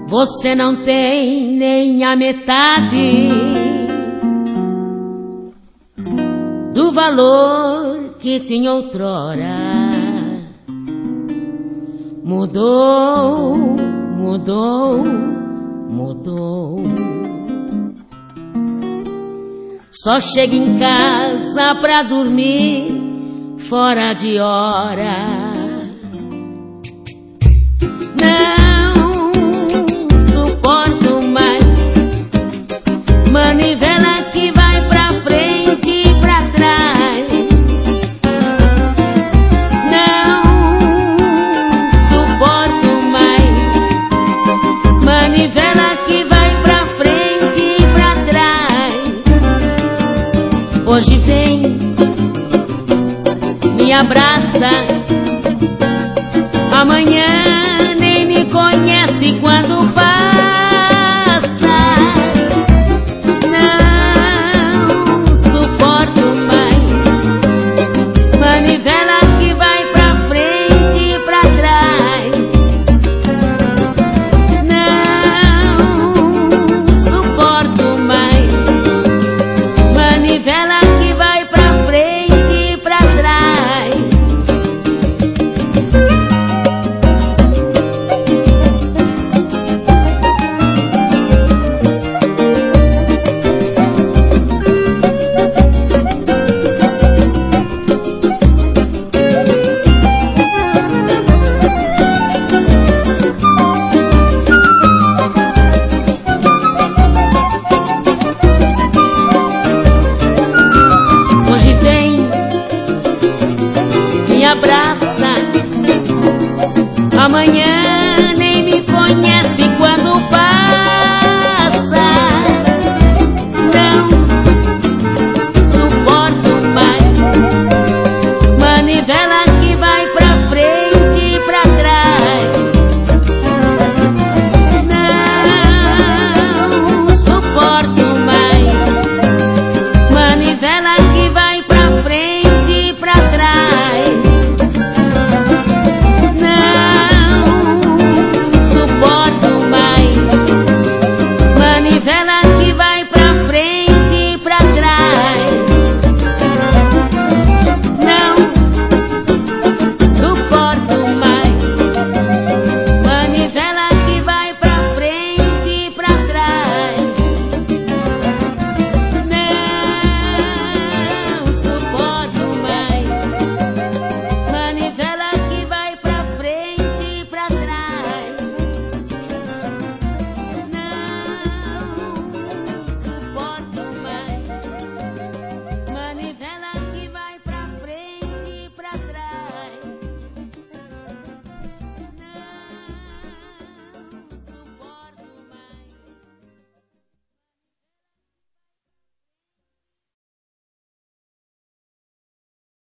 Você não tem nem a metade do valor que tinha outrora. Mudou, mudou, mudou. Só chega em casa pra dormir fora de hora. Não suporto mais manivela que vai pra frente e pra trás. Não suporto mais manivela que vai pra frente e pra trás. Hoje vem, me abraça